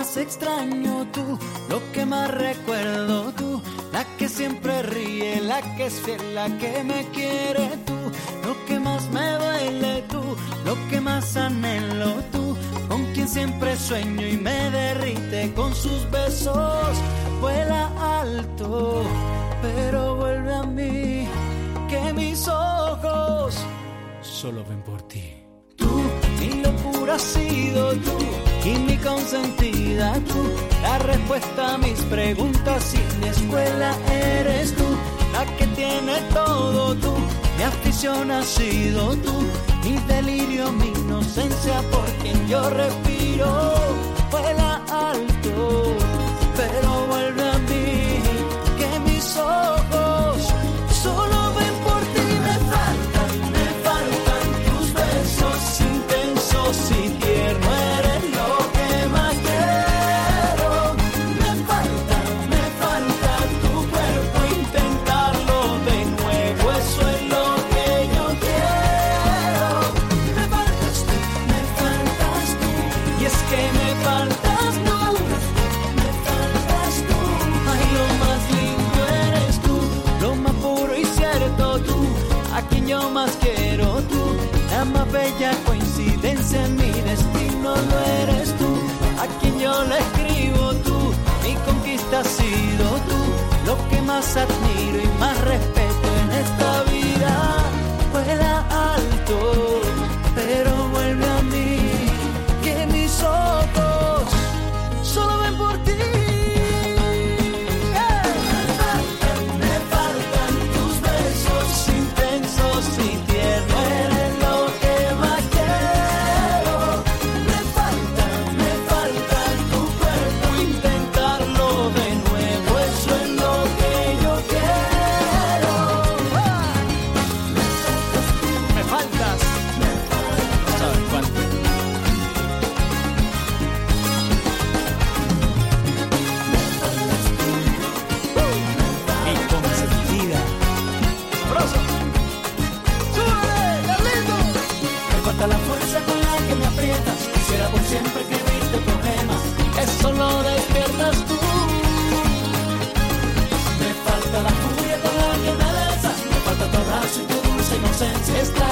más extraño tú, lo que más recuerdo tú, la que siempre ríe, la que es fiel, la que me quiere tú, lo que más me duele tú, lo que más anhelo tú, con quien siempre sueño y me derrite con sus besos. Vuela alto, pero vuelve a mí, que mis ojos solo ven por ti. Tú, mi locura has sido tú, y mi consentida tú, la respuesta a mis preguntas y mi escuela eres tú, la que tiene todo tú, mi afición has sido tú, mi delirio, mi inocencia, por quien yo respiro. Vuela alto, pero vuelve a mí, que mis ojos solo ven por ti. Me faltan tus besos intensos y tiernos, eres lo que más quiero. Me falta tu cuerpo, intentarlo de nuevo, eso es lo que yo quiero. Me faltas tú, y es que me faltas tú. A quien yo más quiero tú, la más bella coincidencia en mi destino lo eres tú, a quien yo le escribo tú, mi conquista has sido tú, lo que más admiro y más respeto en esta vida. Vuela alto, pero vuelve a mí, que mis ojos solo ven por ti. Y tierno, eres lo que más quiero. Me falta tu cuerpo, intentarlo de nuevo, eso es lo que yo quiero. Me faltas, no sabes cuánto. Mi consentida, sabroso. La fuerza con la que me aprietas, quisiera por siempre escribirte poemas, eso lo despiertas tú. Me falta la furia con la que me besas, me falta tu abrazo y tu dulce inocencia.